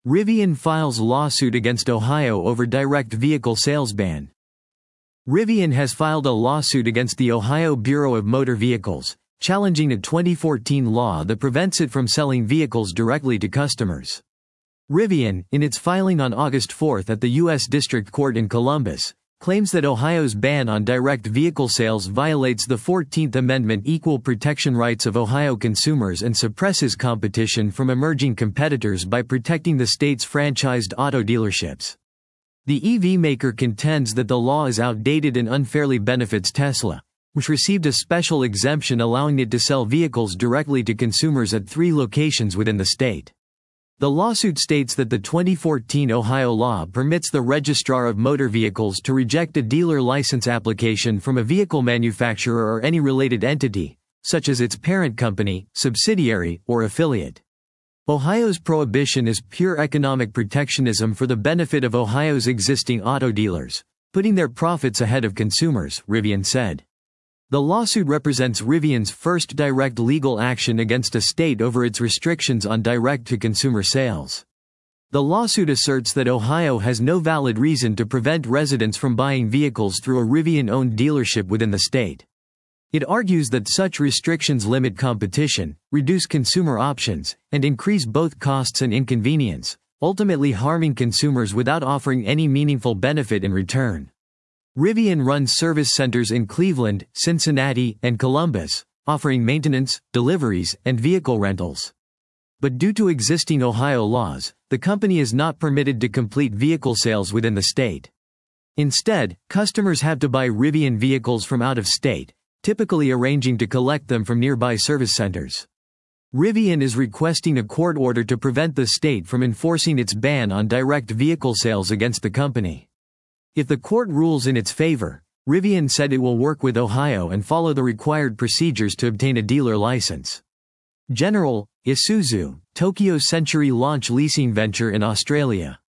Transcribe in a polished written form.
Rivian files lawsuit against Ohio over direct vehicle sales ban. Rivian has filed a lawsuit against the Ohio Bureau of Motor Vehicles, challenging a 2014 law that prevents it from selling vehicles directly to customers. Rivian, in its filing on August 4 at the U.S. District Court in Columbus, claims that Ohio's ban on direct vehicle sales violates the 14th Amendment equal protection rights of Ohio consumers and suppresses competition from emerging competitors by protecting the state's franchised auto dealerships. The EV maker contends that the law is outdated and unfairly benefits Tesla, which received a special exemption allowing it to sell vehicles directly to consumers at 3 locations within the state. The lawsuit states that the 2014 Ohio law permits the Registrar of Motor Vehicles to reject a dealer license application from a vehicle manufacturer or any related entity, such as its parent company, subsidiary, or affiliate. Ohio's prohibition is pure economic protectionism for the benefit of Ohio's existing auto dealers, putting their profits ahead of consumers, Rivian said. The lawsuit represents Rivian's first direct legal action against a state over its restrictions on direct-to-consumer sales. The lawsuit asserts that Ohio has no valid reason to prevent residents from buying vehicles through a Rivian-owned dealership within the state. It argues that such restrictions limit competition, reduce consumer options, and increase both costs and inconvenience, ultimately harming consumers without offering any meaningful benefit in return. Rivian runs service centers in Cleveland, Cincinnati, and Columbus, offering maintenance, deliveries, and vehicle rentals. But due to existing Ohio laws, the company is not permitted to complete vehicle sales within the state. Instead, customers have to buy Rivian vehicles from out of state, typically arranging to collect them from nearby service centers. Rivian is requesting a court order to prevent the state from enforcing its ban on direct vehicle sales against the company. If the court rules in its favor, Rivian said it will work with Ohio and follow the required procedures to obtain a dealer license. General Isuzu, Tokyo Century launch leasing venture in Australia.